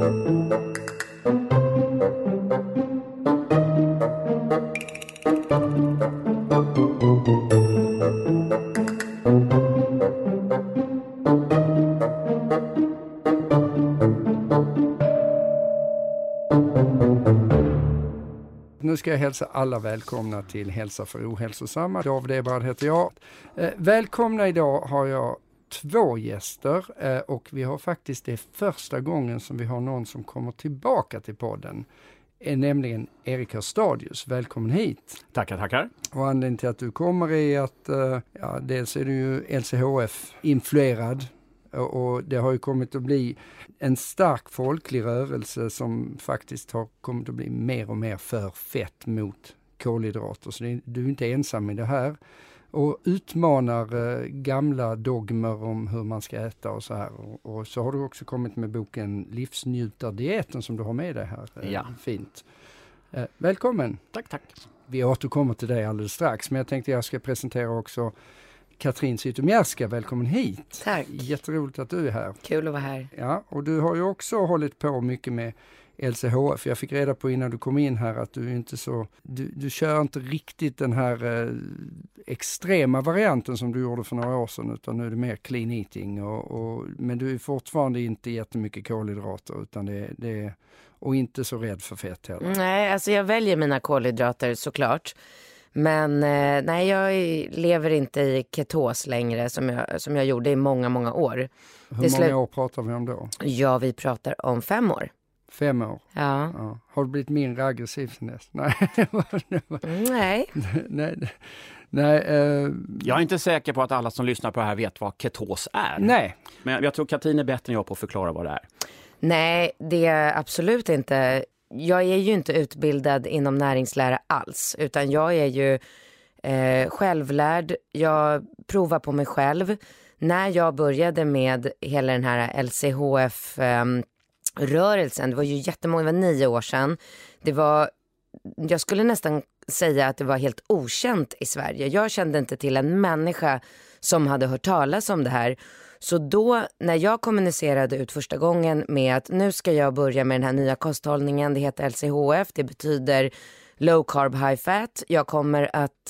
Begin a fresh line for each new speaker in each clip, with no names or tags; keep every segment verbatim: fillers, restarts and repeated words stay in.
Nu ska jag hälsa alla välkomna till Hälsa för ohälsosamma. David Ebrard heter jag. Eh, välkomna idag har jag två gäster eh, och vi har faktiskt det första gången som vi har någon som kommer tillbaka till podden. Är nämligen Erik Hörstadius. Välkommen hit.
Tackar, tackar.
Och anledningen till att du kommer är att eh, ja, dels är du ju L C H F-influerad. Och det har ju kommit att bli en stark folklig rörelse som faktiskt har kommit att bli mer och mer för fett mot kolhydrater. Så det, du är inte ensam i det här. Och utmanar eh, gamla dogmer om hur man ska äta och så här. Och, och så har du också kommit med boken Livsnjutardieten som du har med dig här. Eh,
ja.
Fint. Eh, välkommen.
Tack, tack.
Vi återkommer till dig alldeles strax. Men jag tänkte jag ska presentera också Katrin Zytomierska, välkommen hit.
Tack.
Jätteroligt att du är här.
Kul att vara här.
Ja, och du har ju också hållit på mycket med L C H F. Jag fick reda på innan du kom in här att du inte så, du, du kör inte riktigt den här eh, extrema varianten som du gjorde för några år sedan, utan nu är det mer clean eating. Och, och, men du är fortfarande inte jättemycket kolhydrater, utan det, det och inte så rädd för fett heller.
Nej, alltså jag väljer mina kolhydrater såklart. Men eh, nej, jag lever inte i ketos längre som jag, som jag gjorde i många, många år.
Hur
det
många
slu-
år pratar vi om då?
Ja, vi pratar om fem år.
Fem år?
Ja.
Ja. Har du blivit mindre aggressiv sen dess? Nej.
nej.
nej. nej uh...
Jag är inte säker på att alla som lyssnar på det här vet vad ketos är.
Nej.
Men jag tror Katrin är bättre än jag på att förklara vad det är.
Nej, det är absolut inte. Jag är ju inte utbildad inom näringslära alls, utan jag är ju eh, självlärd. Jag provar på mig själv. När jag började med hela den här L C H F-rörelsen, eh, det var ju jättemånga, det var nio år sedan. Det var, jag skulle nästan säga att det var helt okänt i Sverige. Jag kände inte till en människa som hade hört talas om det här. Så då när jag kommunicerade ut första gången med att nu ska jag börja med den här nya kosthållningen, det heter L C H F, det betyder low carb high fat. Jag kommer att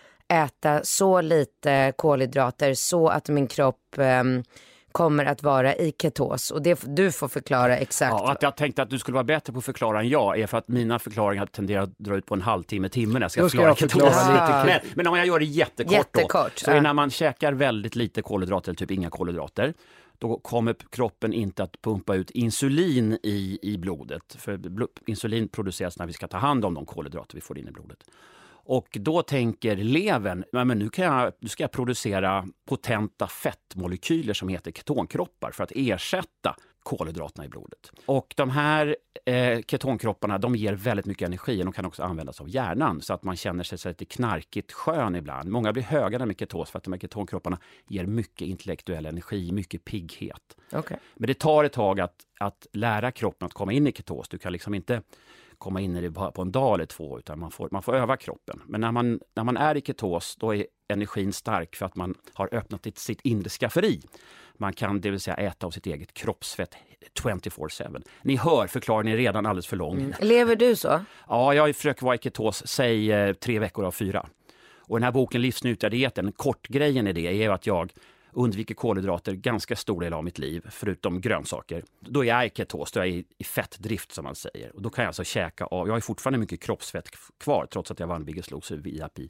äta så lite kolhydrater så att min kropp um, kommer att vara i ketos. Och det, du får förklara exakt.
Ja, att jag tänkte att du skulle vara bättre på att förklara än jag är för att mina förklaringar tenderar att dra ut på en halvtimme, timme när jag ska
då ska
förklara
jag förklara
ketos.
lite.
Men, men om jag gör det jättekort,
jättekort
då, så är när man käkar väldigt lite kolhydrater, eller typ inga kolhydrater, då kommer kroppen inte att pumpa ut insulin i, i blodet. För bl- insulin produceras när vi ska ta hand om de kolhydrater vi får in i blodet. Och då tänker levern, men nu, kan jag, nu ska jag producera potenta fettmolekyler som heter ketonkroppar för att ersätta kolhydraterna i blodet. Och de här eh, ketonkropparna, de ger väldigt mycket energi och de kan också användas av hjärnan så att man känner sig så lite knarkigt skön ibland. Många blir höga med ketos för att de här ketonkropparna ger mycket intellektuell energi, mycket pigghet.
Okay.
Men det tar ett tag att, att lära kroppen att komma in i ketos. Du kan liksom inte komma in i det på en dag eller två, utan man får, man får öva kroppen. Men när man, när man är i ketos, då är energin stark för att man har öppnat sitt, sitt inre skafferi. Man kan, det vill säga, äta av sitt eget kroppsfett tjugofyra sju. Ni hör, förklaringen är redan alldeles för lång.
Mm. Lever du så?
Ja, jag försöker vara i ketos, säg eh, tre veckor av fyra. Och den här boken Livsnjutardieten, kortgrejen i det är ju att jag undviker kolhydrater ganska stor del av mitt liv, förutom grönsaker. Då är jag i ketos, då är jag i, i fettdrift som man säger. Och då kan jag alltså käka av, jag har fortfarande mycket kroppsfett kvar trots att jag vann Biggest Loser V I P.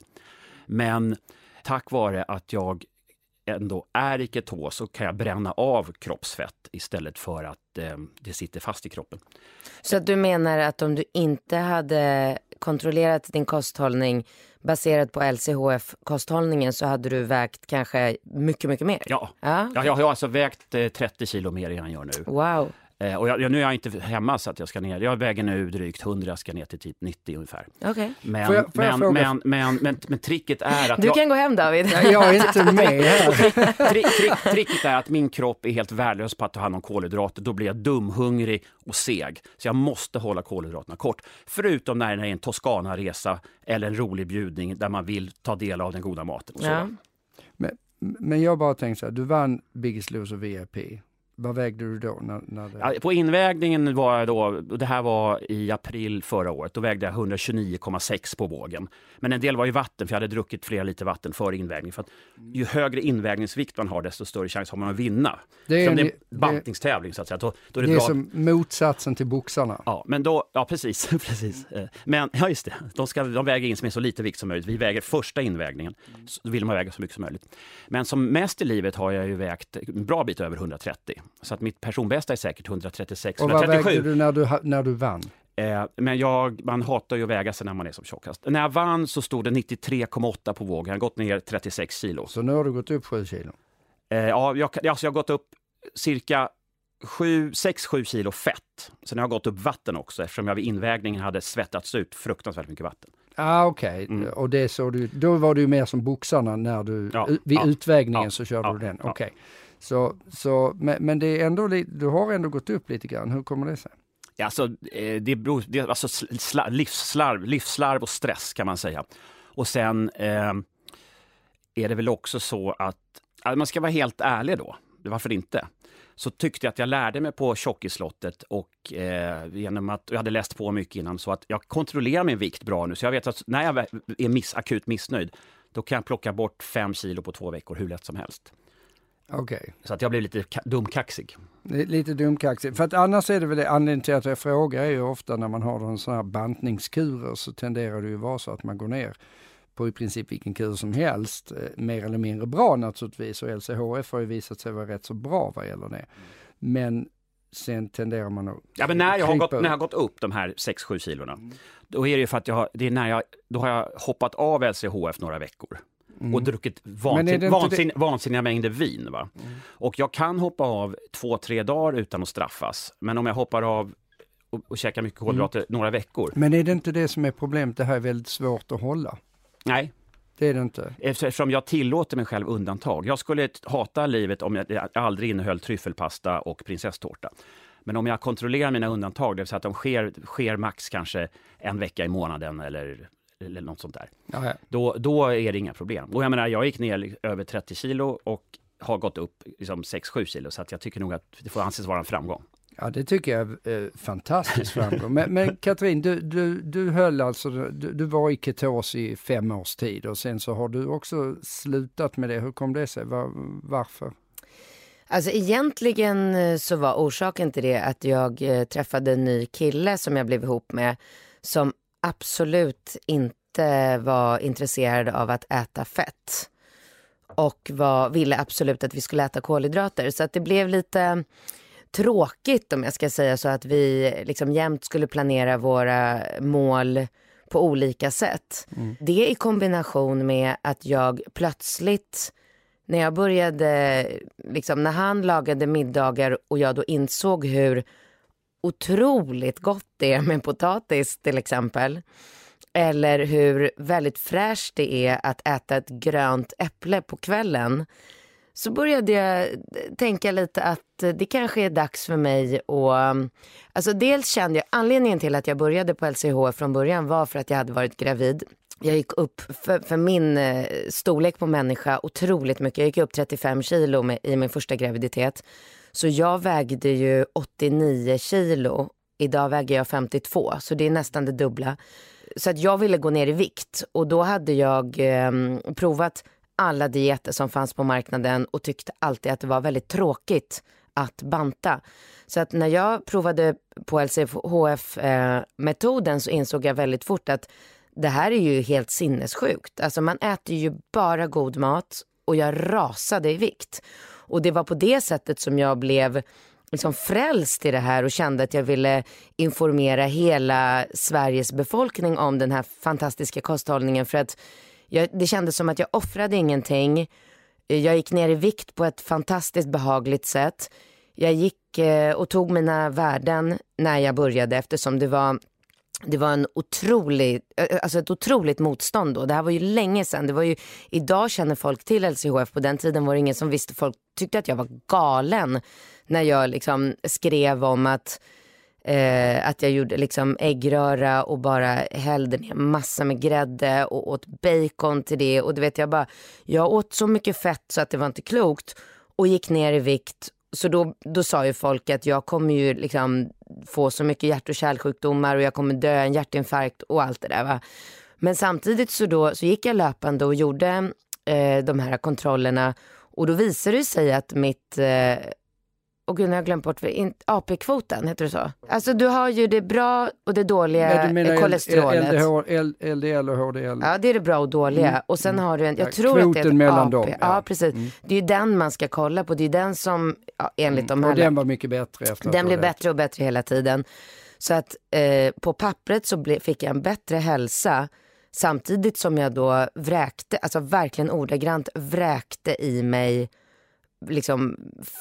Men tack vare att jag ändå är i ketos så kan jag bränna av kroppsfett istället för att eh, det sitter fast i kroppen.
Så att du menar att om du inte hade kontrollerat din kosthållning baserat på L C H F-kosthållningen så hade du vägt kanske mycket, mycket mer?
Ja,
ja?
ja jag har alltså vägt eh, trettio kilo mer än jag gör nu.
Wow.
Eh, och jag, nu är jag inte hemma så att jag ska ner. Jag väger nu drygt hundra, jag ska ner till typ nittio ungefär.
Okay.
Men,
får jag, får jag
men, men, men, men, men tricket är att...
Du
jag,
kan gå hem, David.
Ja, jag är inte med här.
trick, trick, tricket är att min kropp är helt värdelös på att ta hand om kolhydrater. Då blir jag dumhungrig och seg. Så jag måste hålla kolhydraterna kort. Förutom när det är en Toscana-resa eller en rolig bjudning där man vill ta del av den goda maten. Och så.
Ja.
Men, men jag bara tänkte så här, du vann Biggest Loser V I P. Vad vägde du då? När, när det...
Ja, på invägningen var jag då, och det här var i april förra året, då vägde jag hundratjugonio komma sex på vågen. Men en del var ju vatten, för jag hade druckit flera liter vatten före invägning. För att ju högre invägningsvikt man har, desto större chans har man att vinna. Det är en, det är en bantningstävling så att säga. Då, då är det
det är
bra.
Som motsatsen till boxarna.
Ja, men då, ja precis, precis. Men ja, just det, de, ska, de väger in som är så lite vikt som möjligt. Vi väger första invägningen, så vill man väga så mycket som möjligt. Men som mest i livet har jag ju vägt en bra bit över hundratrettio. Så att mitt personbästa är säkert hundratrettiosex hundratrettiosju.
Och vad vägde du när du, när du vann?
Eh, men jag, man hatar ju att väga sig när man är som tjockast. När jag vann så stod det nittiotre komma åtta på vågen. Jag har gått ner trettiosex kilo.
Så nu har du gått upp sju kilo?
Eh, ja, jag, alltså jag har gått upp cirka sex sju kilo fett. Sen har jag gått upp vatten också, eftersom jag vid invägningen hade svettats ut fruktansvärt mycket vatten.
Ah, okej. Okay. Mm. Och det så du, då var du mer som boxarna när du, ja, vid ja, utvägningen ja, så körde ja, du den. Okej. Okay. Ja. Så, så, men, men det är ändå, du har ändå gått upp lite grann. Hur kommer det sig?
Ja, alltså, det beror, det, alltså slar, livsslarv, livsslarv och stress kan man säga. Och sen eh, är det väl också så att, att man ska vara helt ärlig då. Varför inte? Så tyckte jag att jag lärde mig på tjockisslottet och eh, genom att jag hade läst på mycket innan, så att jag kontrollerar min vikt bra nu. Så jag vet att när jag är miss, akut missnöjd, då kan jag plocka bort fem kilo på två veckor hur lätt som helst.
Okay.
Så att jag blev lite ka- dumkaxig.
Lite dumkaxig. För att annars är det väl det, anledningen till att jag frågar är ju ofta när man har en sån här bantningskurer, så tenderar det ju vara så att man går ner på i princip vilken kur som helst. Mer eller mindre bra naturligtvis, och L C H F har ju visat sig vara rätt så bra vad gäller det. Men sen tenderar man att...
Ja, men när jag har gått, när jag har gått upp de här sex sju kilorna, mm. då är det ju för att jag har, det är när jag, då har jag hoppat av L C H F några veckor. Mm. Och druckit vansin, vansin, det... vansinniga mängder vin. Va? Mm. Och jag kan hoppa av två, tre dagar utan att straffas. Men om jag hoppar av och, och käkar mycket kolhydrater mm. några veckor.
Men är det inte det som är problemet? Det här är väldigt svårt att hålla.
Nej.
Det är det inte.
Eftersom jag tillåter mig själv undantag. Jag skulle hata livet om jag aldrig innehöll tryffelpasta och prinsesstårta. Men om jag kontrollerar mina undantag, det vill säga att de sker, sker max kanske en vecka i månaden eller... eller något sånt där.
Jaja.
Då, då är det inga problem. Och jag menar, jag gick ner över trettio kilo och har gått upp liksom sex sju kilo, så att jag tycker nog att det får anses vara en framgång.
Ja, det tycker jag är eh, fantastisk framgång. Men, men Katrin, du, du, du höll alltså, du, du var i ketos i fem års tid och sen så har du också slutat med det. Hur kom det sig? Var, varför?
Alltså egentligen så var orsaken till det att jag eh, träffade en ny kille som jag blev ihop med, som absolut inte var intresserad av att äta fett och var, ville absolut att vi skulle äta kolhydrater. Så att det blev lite tråkigt, om jag ska säga så, att vi liksom jämt skulle planera våra mål på olika sätt. Mm. Det i kombination med att jag plötsligt, när jag började, liksom, när han lagade middagar och jag då insåg hur otroligt gott det är med potatis till exempel, eller hur väldigt fräscht det är att äta ett grönt äpple på kvällen, så började jag tänka lite att det kanske är dags för mig. Och alltså dels kände jag, anledningen till att jag började på L C H F från början var för att jag hade varit gravid. Jag gick upp för, för min storlek på människa otroligt mycket. Jag gick upp trettiofem kilo med, i min första graviditet. Så jag vägde ju åttionio kilo. Idag väger jag femtiotvå, så det är nästan det dubbla. Så att jag ville gå ner i vikt, och då hade jag eh, provat alla dieter som fanns på marknaden och tyckte alltid att det var väldigt tråkigt att banta. Så att när jag provade på L C H F-metoden eh, så insåg jag väldigt fort att det här är ju helt sinnessjukt. Alltså man äter ju bara god mat, och jag rasade i vikt. Och det var på det sättet som jag blev liksom frälst i det här och kände att jag ville informera hela Sveriges befolkning om den här fantastiska kosthållningen, för att jag, det kändes som att jag offrade ingenting. Jag gick ner i vikt på ett fantastiskt behagligt sätt. Jag gick eh, och tog mina värden när jag började, eftersom det var det var en otrolig, alltså ett otroligt motstånd då. Det här var ju länge sedan. Det var ju, idag känner folk till L C H F. På den tiden var det ingen som visste. Folk tyckte att jag var galen när jag liksom skrev om att eh, att jag gjorde liksom äggröra och bara hällde ner massa med grädde och åt bacon till det. Och du vet, jag bara, jag åt så mycket fett så att det var inte klokt, och gick ner i vikt så då, då sa ju folk att jag kommer ju liksom få så mycket hjärt- och kärlsjukdomar och jag kommer dö en hjärtinfarkt och allt det där, va. Men samtidigt så, då, så gick jag löpande och gjorde eh, de här kontrollerna och då visade det sig att mitt... Eh, och gud, jag har glömt bort A P-kvoten, heter det så? Alltså du har ju det bra och det dåliga kolesterolet.
L D L och H D L.
Ja, det är det bra och dåliga. Mm. Och sen har du en, jag
ja,
tror att det är ett
mellan
A P.
dem. Ja,
ja precis. Mm. Det är ju den man ska kolla på. Det är den som, ja, enligt
mm.
de här...
Och den var mycket bättre efter.
Den blev bättre och bättre hela tiden. Så att eh, på pappret så ble, fick jag en bättre hälsa samtidigt som jag då vräkte, alltså verkligen ordagrant vräkte i mig liksom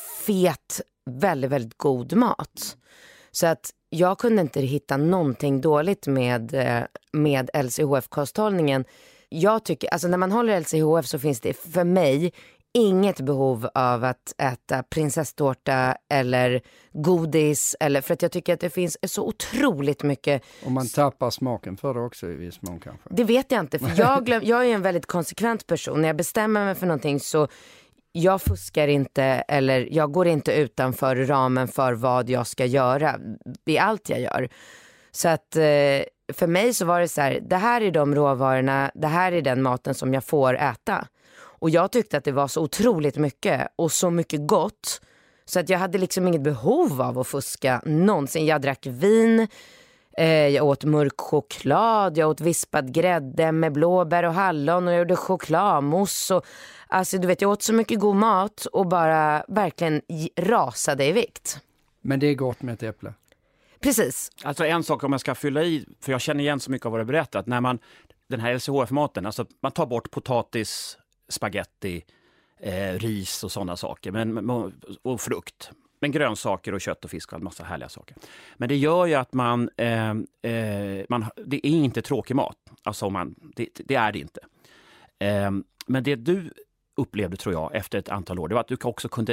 fet, väldigt, väldigt god mat. Så att jag kunde inte hitta någonting dåligt med, med L C H F-kosthållningen. Jag tycker, alltså när man håller L C H F så finns det för mig inget behov av att äta prinsesstårta eller godis, eller för att jag tycker att det finns så otroligt mycket.
Och man tappar smaken för det också i viss mån kanske.
Det vet jag inte, för jag, glöm, jag är en väldigt konsekvent person. När jag bestämmer mig för någonting så jag fuskar inte, eller jag går inte utanför ramen för vad jag ska göra i allt jag gör. Så att eh, för mig så var det så här, det här är de råvarorna, det här är den maten som jag får äta. Och jag tyckte att det var så otroligt mycket och så mycket gott så att jag hade liksom inget behov av att fuska någonsin. Jag drack vin, eh, jag åt mörk choklad, jag åt vispad grädde med blåbär och hallon och jag gjorde chokladmousse och alltså du vet, jag åt så mycket god mat och bara verkligen rasade i vikt.
Men det är gott med ett äpple.
Precis.
Alltså en sak om jag ska fylla i, för jag känner igen så mycket av vad du berättat. När man, den här L C H F-maten, alltså man tar bort potatis, spaghetti, eh, ris och sådana saker. Men, och frukt. Men grönsaker och kött och fisk och en massa härliga saker. Men det gör ju att man, eh, eh, man det är inte tråkig mat. Alltså man, det, det är det inte. Eh, men det du upplevde, tror jag, efter ett antal år, det var att du också kunde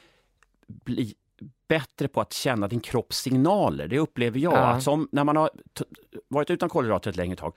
bli bättre på att känna din kropps signaler. Det upplever jag.
Ja.
Att som när man har t- varit utan kolhydrater ett längre tag,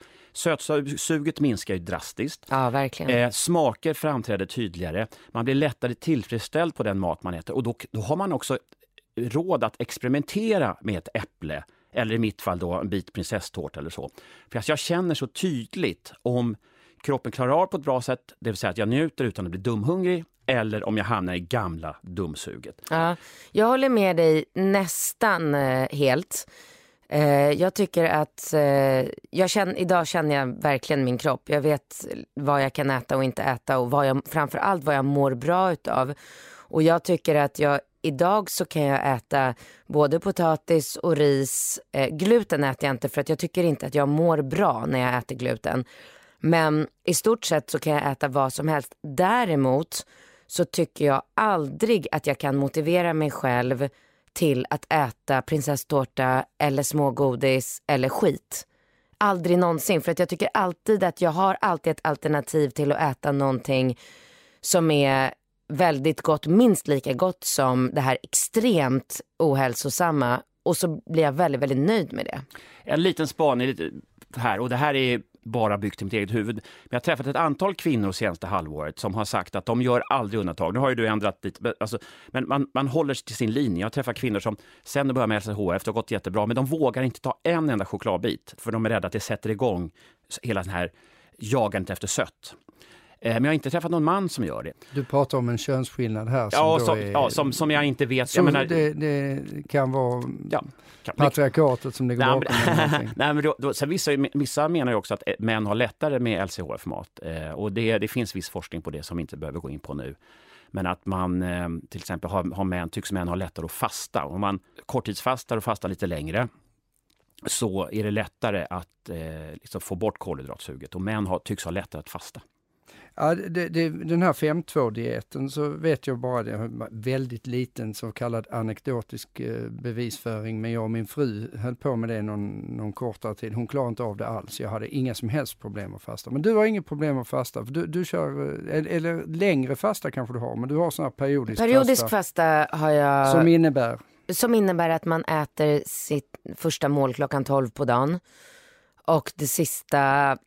sötsuget minskar ju drastiskt.
Ja, verkligen.
Eh, smaker framträder tydligare. Man blir lättare tillfredsställd på den mat man äter. Och då, då har man också råd att experimentera med ett äpple. Eller i mitt fall då en bit prinsesstårta eller så. För jag känner så tydligt om kroppen klarar av på ett bra sätt, det vill säga att jag njuter utan att bli dumhungrig, eller om jag hamnar i gamla dumsuget.
Ja, jag håller med dig nästan eh, helt. Eh, jag tycker att eh, jag känner, idag känner jag verkligen min kropp. Jag vet vad jag kan äta och inte äta och vad jag, framförallt vad jag mår bra utav. Och jag tycker att jag idag så kan jag äta både potatis och ris. Eh, gluten äter jag inte för att jag tycker inte att jag mår bra när jag äter gluten. Men i stort sett så kan jag äta vad som helst. Däremot så tycker jag aldrig att jag kan motivera mig själv till att äta prinsesstårta eller smågodis eller skit. Aldrig någonsin. För att jag tycker alltid att jag har alltid ett alternativ till att äta någonting som är väldigt gott, minst lika gott som det här extremt ohälsosamma. Och så blir jag väldigt, väldigt nöjd med det.
En liten spaning här, och det här är bara byggt i mitt eget huvud. Men jag har träffat ett antal kvinnor senaste halvåret som har sagt att de gör aldrig undantag. Nu har ju du ändrat lite, alltså, men man, man håller sig till sin linje. Jag har träffat kvinnor som sen de börjar med L C H F, det har gått jättebra, men de vågar inte ta en enda chokladbit för de är rädda att det sätter igång hela den här jagandet efter sött. Men jag har inte träffat någon man som gör det.
Du pratar om en könsskillnad här. Som
ja,
då
som,
är,
ja som, som jag inte vet.
Så
jag menar,
det, det kan vara ja, kan, patriarkatet som ligger
nej,
bakom.
Men, nej, men då, då, så vissa, vissa menar ju också att män har lättare med L C H F-mat. Eh, och det, det finns viss forskning på det som vi inte behöver gå in på nu. Men att man eh, till exempel har, har män, tycks män ha lättare att fasta. Om man korttidsfastar och fastar lite längre så är det lättare att eh, liksom få bort kolhydratsuget. Och män har, tycks ha lättare att fasta.
Ja, det, det, den här fem två-dieten så vet jag bara det är väldigt liten så kallad anekdotisk eh, bevisföring, men jag och min fru höll på med det någon, någon kortare tid. Hon klarade inte av det alls. Jag hade inga som helst problem att fasta. Men du har inget problem att fasta. För du, du kör, eller, eller längre fasta kanske du har, men du har sån här periodisk,
periodisk
fasta.
fasta har jag.
Som innebär?
Som innebär att man äter sitt första mål klockan tolv på dagen. Och det sista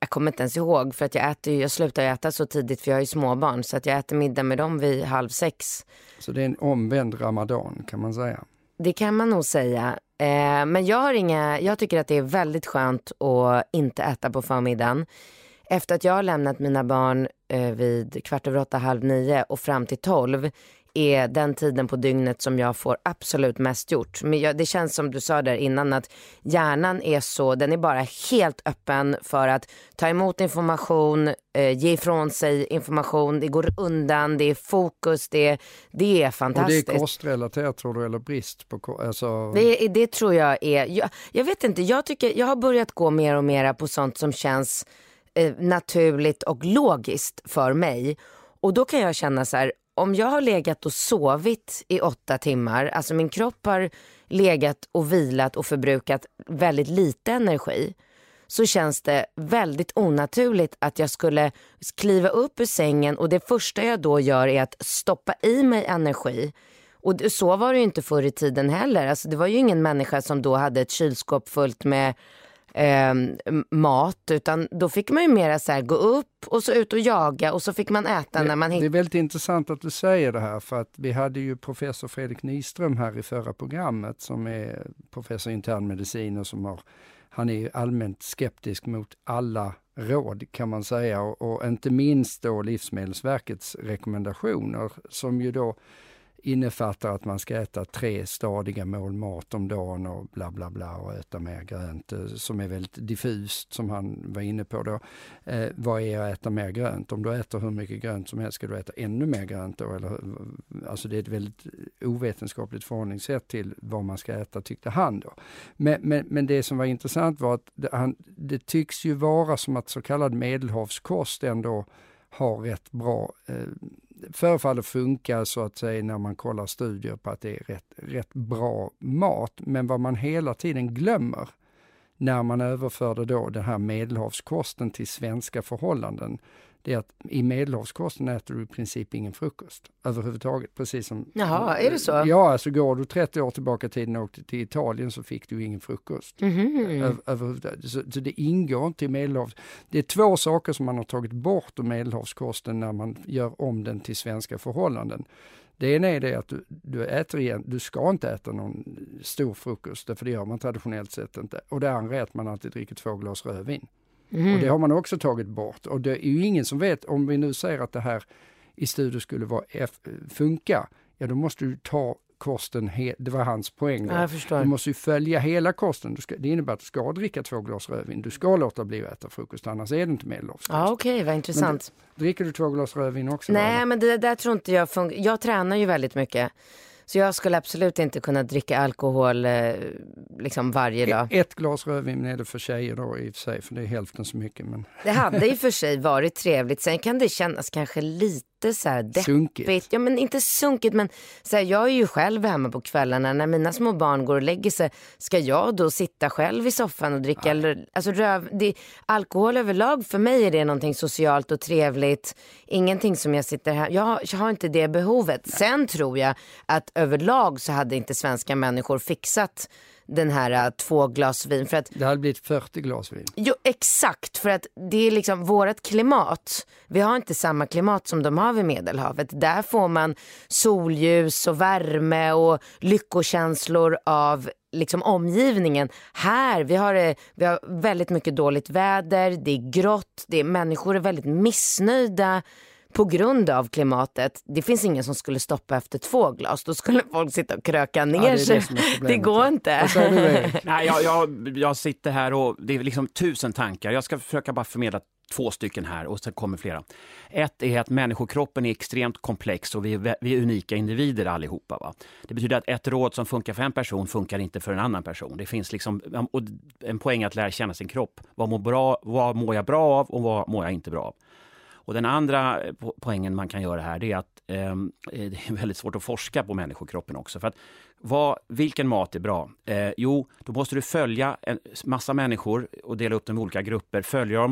jag kommer inte ens ihåg för att jag äter, jag slutar äta så tidigt för jag har ju småbarn så att jag äter middag med dem vid halv sex.
Så det är en omvänd ramadan kan man säga.
Det kan man nog säga. Eh, men jag har inga, jag tycker att det är väldigt skönt att inte äta på förmiddagen. Efter att jag har lämnat mina barn eh, vid kvart över åtta, halv nio och fram till tolv är den tiden på dygnet som jag får absolut mest gjort. Men jag, det känns som du sa där innan att hjärnan är så, den är bara helt öppen för att ta emot information, eh, ge ifrån sig information, det går undan, det är fokus, det, det är fantastiskt.
Och det är kostrelaterat tror du, eller brist på alltså...
det, det tror jag är, jag, jag vet inte, jag tycker, jag har börjat gå mer och mer på sånt som känns eh, naturligt och logiskt för mig. Och då kan jag känna så här, om jag har legat och sovit i åtta timmar, alltså min kropp har legat och vilat och förbrukat väldigt lite energi, så känns det väldigt onaturligt att jag skulle kliva upp ur sängen och det första jag då gör är att stoppa i mig energi. Och så var det ju inte förr i tiden heller. Alltså det var ju ingen människa som då hade ett kylskåp fullt med Eh, mat, utan då fick man ju mera så här gå upp och så ut och jaga och så fick man äta
det,
när man hitt-
Det är väldigt intressant att du säger det här för att vi hade ju professor Fredrik Nyström här i förra programmet som är professor i internmedicin och som har, han är ju allmänt skeptisk mot alla råd kan man säga och, och inte minst då Livsmedelsverkets rekommendationer som ju då innefattar att man ska äta tre stadiga mål mat om dagen och bla bla bla och äta mer grönt som är väldigt diffust som han var inne på då. Eh, vad är att äta mer grönt? Om du äter hur mycket grönt som helst ska du äta ännu mer grönt då? Eller, alltså det är ett väldigt ovetenskapligt förhållningssätt till vad man ska äta tyckte han då. Men, men, men det som var intressant var att det, han, det tycks ju vara som att så kallad medelhavskost ändå har rätt bra eh, förefaller funka så att säga när man kollar studier på att det är rätt, rätt bra mat. Men vad man hela tiden glömmer när man överförde då den här medelhavskosten till svenska förhållanden, det är att i medelhavskosten äter du i princip ingen frukost överhuvudtaget. Precis som,
Jaha, är det så?
Ja, alltså går du trettio år tillbaka i tiden och åkte till Italien så fick du ingen frukost.
Mm-hmm.
Ö- överhuvudtaget. Så, så det ingår inte i medelhavs. Det är två saker som man har tagit bort ur medelhavskosten när man gör om den till svenska förhållanden. Det ena är det att du, du äter igen, du ska inte äta någon stor frukost, för det gör man traditionellt sett inte. Och det andra är att man alltid dricker två glas rödvin. Mm. Och det har man också tagit bort. Och det är ju ingen som vet, om vi nu säger att det här i studier skulle vara F- funka, ja då måste du ta kosten, he- det var hans poäng då.
Ja, jag förstår.
Du måste ju följa hela kosten. Du ska, det innebär att du ska dricka två glas rödvin. Du ska låta bli att äta frukost, annars är det inte medelhavskost.
Ja, okej, okay, vad intressant.
Men, dricker du två glas rödvin också?
Nej,
eller?
men det där tror inte jag funkar. Jag tränar ju väldigt mycket. Så jag skulle absolut inte kunna dricka alkohol eh, liksom varje dag.
Ett, ett glas rödvin är det för tjejer då i och för sig, för det är hälften så mycket. Men...
Det hade i och för sig varit trevligt. Sen kan det kännas kanske lite så här deppigt.
Sunkigt.
Ja, men inte sunkigt, men så här, jag är ju själv hemma på kvällarna. När mina små barn går och lägger sig, ska jag då sitta själv i soffan och dricka? Eller, alltså, röv, det, alkohol överlag, för mig är det någonting socialt och trevligt. Ingenting som jag sitter här. Jag har, jag har inte det behovet. Nej. Sen tror jag att överlag så hade inte svenska människor fixat den här uh, två glas vin. För att,
det hade blivit fyrtio glas vin.
Jo, exakt. För att det är liksom vårat klimat. Vi har inte samma klimat som de har vid Medelhavet. Där får man solljus och värme och lyckokänslor av liksom omgivningen. Här, vi har, det, vi har väldigt mycket dåligt väder. Det är grått. Det är, människor är väldigt missnöjda på grund av klimatet. Det finns ingen som skulle stoppa efter två glas. Då skulle folk sitta och kröka ner
ja,
sig.
Det, det,
det går inte.
Nej, jag, jag, jag sitter här och det är liksom tusen tankar. Jag ska försöka bara förmedla två stycken här och sen kommer flera. Ett är att människokroppen är extremt komplex och vi är, vi är unika individer allihopa. Va? Det betyder att ett råd som funkar för en person funkar inte för en annan person. Det finns liksom och en poäng att lära känna sin kropp. Vad mår, bra, vad mår jag bra av och vad mår jag inte bra av? Och den andra poängen man kan göra här, det är att eh, det är väldigt svårt att forska på människokroppen också. För att vad, vilken mat är bra? Eh, jo, då måste du följa en massa människor och dela upp dem i olika grupper. Följa dem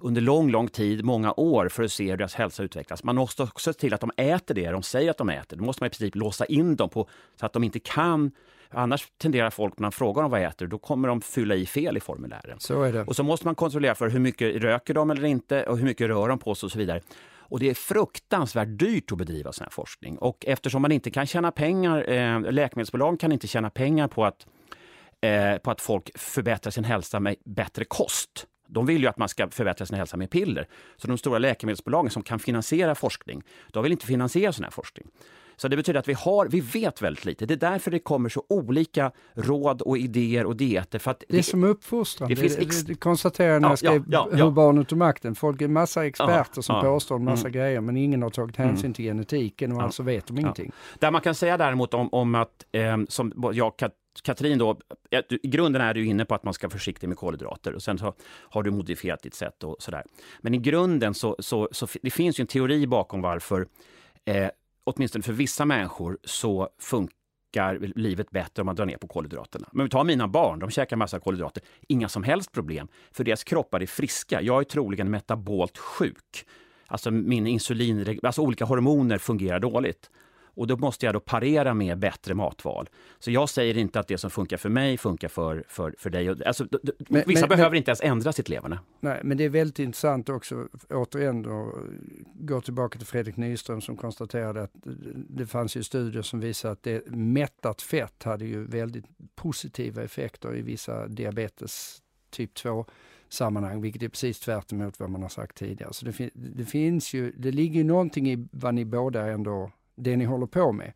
under lång, lång tid, många år för att se hur deras hälsa utvecklas. Man måste också se till att de äter det de säger att de äter. Då måste man i princip låsa in dem på så att de inte kan. Annars tenderar folk, när man frågar dem vad de äter, då kommer de fylla i fel i formulären.
Så är det.
Och så måste man kontrollera för hur mycket röker de eller inte och hur mycket rör de på sig och så vidare. Och det är fruktansvärt dyrt att bedriva sån här forskning. Och eftersom man inte kan tjäna pengar, eh, läkemedelsbolag kan inte tjäna pengar på att, eh, på att folk förbättrar sin hälsa med bättre kost. De vill ju att man ska förbättra sin hälsa med piller. Så de stora läkemedelsbolagen som kan finansiera forskning, de vill inte finansiera sån här forskning. Så det betyder att vi, har, vi vet väldigt lite. Det är därför det kommer så olika råd och idéer och dieter. För att
det är det, som uppfostran. Det, det,
ex-
det konstaterar när jag skrev ja, ja, ja. Hur barnet och makten. Folk är massa experter ja, som ja, påstår en massa mm. grejer, men ingen har tagit hänsyn mm. till genetiken och ja, alltså vet de ja. ingenting.
Där man kan säga däremot om, om att, eh, som jag Kat- Katrin då, i grunden är du inne på att man ska vara försiktig med kolhydrater och sen så har du modifierat ditt sätt och sådär. Men i grunden så, så, så det finns ju en teori bakom varför eh, åtminstone för vissa människor så funkar livet bättre om man drar ner på kolhydraterna. Men vi tar mina barn, de käkar massa kolhydrater. Inga som helst problem, för deras kroppar är friska. Jag är troligen metabolt sjuk. Alltså min insulin, alltså olika hormoner fungerar dåligt. Och då måste jag då parera med bättre matval. Så jag säger inte att det som funkar för mig funkar för, för, för dig. Alltså, d- d-
men,
vissa
men,
behöver
men,
inte ens ändra sitt leverne.
Nej, men det är väldigt intressant också, återigen då, gå tillbaka till Fredrik Nyström som konstaterade att det fanns ju studier som visar att det mättat fett hade ju väldigt positiva effekter i vissa diabetes typ två sammanhang, vilket är precis tvärt emot vad man har sagt tidigare. Så det, fin- det finns ju, det ligger ju någonting i vad ni båda ändå det ni håller på med.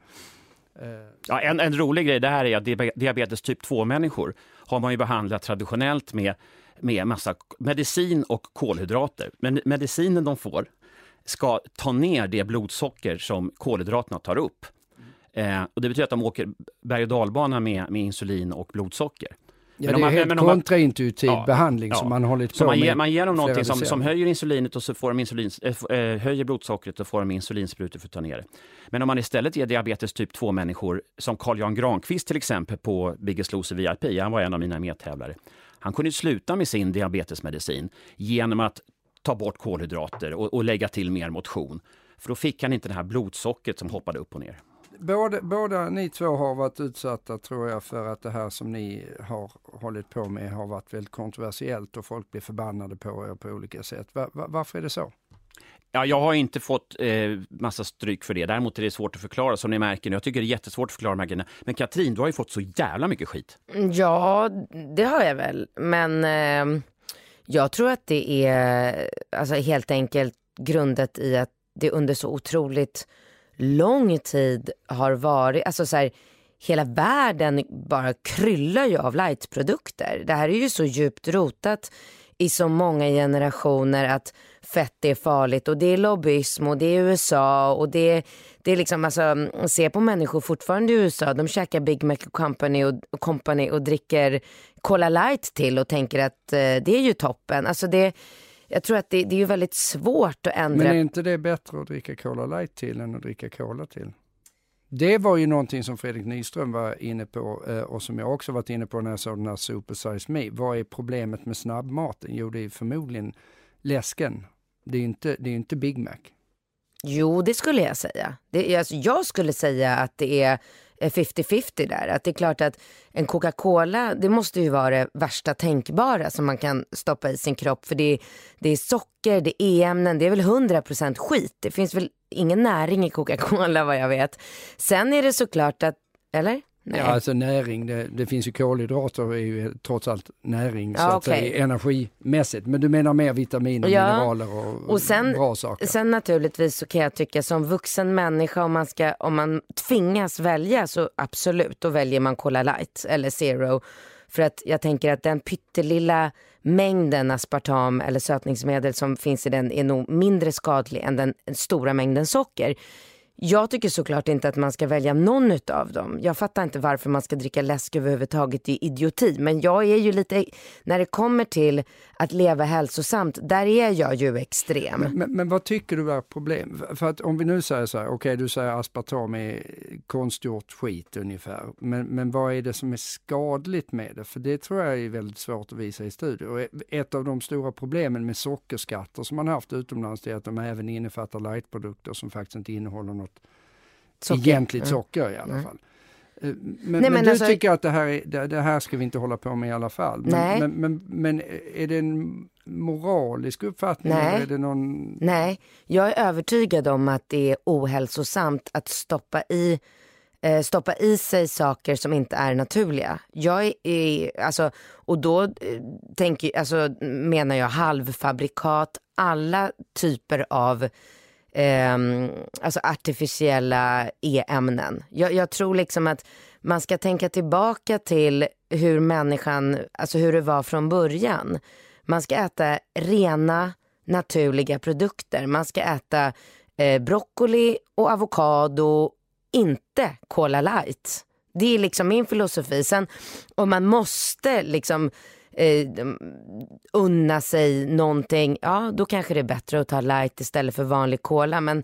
Ja, en, en rolig grej det här är att diabetes typ två-människor har man ju behandlat traditionellt med, med massa medicin och kolhydrater. Men medicinen de får ska ta ner det blodsocker som kolhydraterna tar upp. Eh, och det betyder att de åker berg- och dalbana med, med insulin och blodsocker.
Ja, det är man, helt men kontraintuitiv man, behandling ja, som man hållit på
så man
med.
Ger, man ger dem någonting som, som höjer insulinet och så får de insulin, äh, höjer blodsockret och får de insulinsprutor för att ta ner det. Men om man istället ger diabetes typ två-människor som Carl-Jan Granqvist till exempel på Biggest Loser V I P, han var en av mina medtävlare. Han kunde sluta med sin diabetesmedicin genom att ta bort kolhydrater och, och lägga till mer motion. För då fick han inte det här blodsockret som hoppade upp och ner.
Båda, båda ni två har varit utsatta tror jag för att det här som ni har hållit på med har varit väldigt kontroversiellt och folk blir förbannade på er på olika sätt. Va, va, varför är det så?
Ja, jag har inte fått eh, massa stryk för det. Däremot är det svårt att förklara som ni märker. Jag tycker det är jättesvårt att förklara de här grejerna. Men Katrin, du har ju fått så jävla mycket skit.
Ja, det har jag väl. Men eh, jag tror att det är alltså, helt enkelt grundet i att det under så otroligt lång tid har varit, alltså så här, hela världen bara kryllar ju av lightprodukter. Det här är ju så djupt rotat i så många generationer att fett är farligt och det är lobbyism och det är U S A och det, det är liksom, alltså, se på människor fortfarande i U S A, de käkar Big Mac Company och, och Company och dricker Cola Light till och tänker att eh, det är ju toppen. Alltså det Jag tror att det, det är ju väldigt svårt att ändra.
Men är inte det bättre att dricka Cola Light till än att dricka Cola till? Det var ju någonting som Fredrik Nyström var inne på och som jag också varit inne på när jag såg den här Super Size Me. Vad är problemet med snabbmaten? Jo, det är förmodligen läsken. Det är ju inte, det är inte Big Mac.
Jo, det skulle jag säga. Det, alltså, jag skulle säga att det är femtio femtio där. Att det är klart att en Coca-Cola, det måste ju vara det värsta tänkbara som man kan stoppa i sin kropp. För det är, det är socker, det är e-ämnen, det är väl hundra procent skit. Det finns väl ingen näring i Coca-Cola vad jag vet. Sen är det såklart att, eller? Nej.
Ja, alltså näring, det, det finns ju kolhydrater är ju trots allt näring
ja,
så att
okay.
säga energimässigt. Men du menar mer vitaminer, ja. mineraler och,
och sen,
bra saker.
Sen naturligtvis så kan jag tycka som vuxen människa om man, ska, om man tvingas välja så absolut, då väljer man Cola Light eller Zero. För att jag tänker att den pyttelilla mängden aspartam eller sötningsmedel som finns i den är nog mindre skadlig än den stora mängden socker. Jag tycker såklart inte att man ska välja någon utav dem. Jag fattar inte varför man ska dricka läsk överhuvudtaget, det är idioti. Men jag är ju lite, när det kommer till att leva hälsosamt, där är jag ju extrem.
Men, men, men vad tycker du är problem? För att om vi nu säger så här, okej okay, du säger aspartam är konstgjort skit ungefär. Men, men vad är det som är skadligt med det? För det tror jag är väldigt svårt att visa i studier. Och ett av de stora problemen med sockerskatter som man har haft utomlands är att de även innefattar lightprodukter som faktiskt inte innehåller något socker. Egentligt mm. socker i alla mm. fall. Men, Nej, men, men du alltså, tycker att det här, är, det, det här ska vi inte hålla på med i alla fall. Men,
nej.
Men, men, men är det en moralisk uppfattning?
Nej.
Eller är det någon...
Nej, jag är övertygad om att det är ohälsosamt att stoppa i, eh, stoppa i sig saker som inte är naturliga. Jag är, är alltså, och då eh, tänker, alltså, menar jag halvfabrikat, alla typer av Eh, alltså artificiella e-ämnen. Jag, jag tror liksom att man ska tänka tillbaka till hur människan, alltså hur det var från början. Man ska äta rena, naturliga produkter. Man ska äta eh, broccoli och avokado, inte Cola Light. Det är liksom min filosofi. Sen om man måste liksom Eh, unna sig någonting, ja då kanske det är bättre att ta light istället för vanlig cola. Men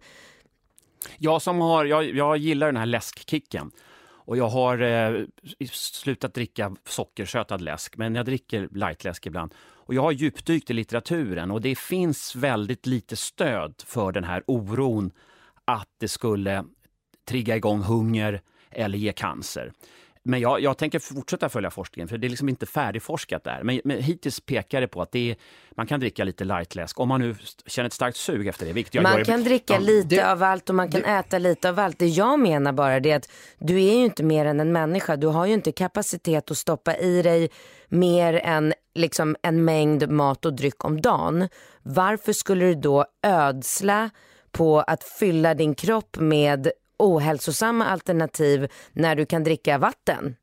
jag som har, jag, jag gillar den här läskkicken och jag har eh, slutat dricka sockersötad läsk, men jag dricker lightläsk ibland och jag har djupdykt i litteraturen och det finns väldigt lite stöd för den här oron att det skulle trigga igång hunger eller ge cancer. Men jag, jag tänker fortsätta följa forskningen för det är liksom inte färdigforskat där. Men, men hittills pekar det på att det är, man kan dricka lite lightläsk om man nu känner ett starkt sug efter det. Vilket jag
man
gör
kan
i,
dricka
ja,
lite
det,
av allt och man kan
det,
äta lite av allt. Det jag menar bara det är att du är ju inte mer än en människa. Du har ju inte kapacitet att stoppa i dig mer än liksom en mängd mat och dryck om dagen. Varför skulle du då ödsla på att fylla din kropp med ohälsosamma alternativ när du kan dricka vatten?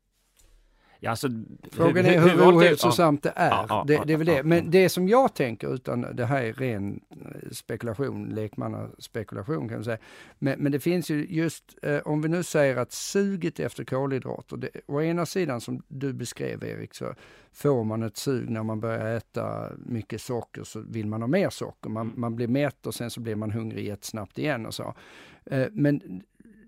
Ja, alltså,
frågan är hur, hur, hur ohälsosamt det är. Ja, ja, det, det är väl det. Men det som jag tänker, utan det här är ren spekulation, lekmannaspekulation kan man säga. Men, men det finns ju just, eh, om vi nu säger att suget efter kolhydrater, det, å ena sidan som du beskrev Erik, så får man ett sug när man börjar äta mycket socker så vill man ha mer socker. Man, man blir mätt och sen så blir man hungrig jättesnabbt igen och så. Eh, men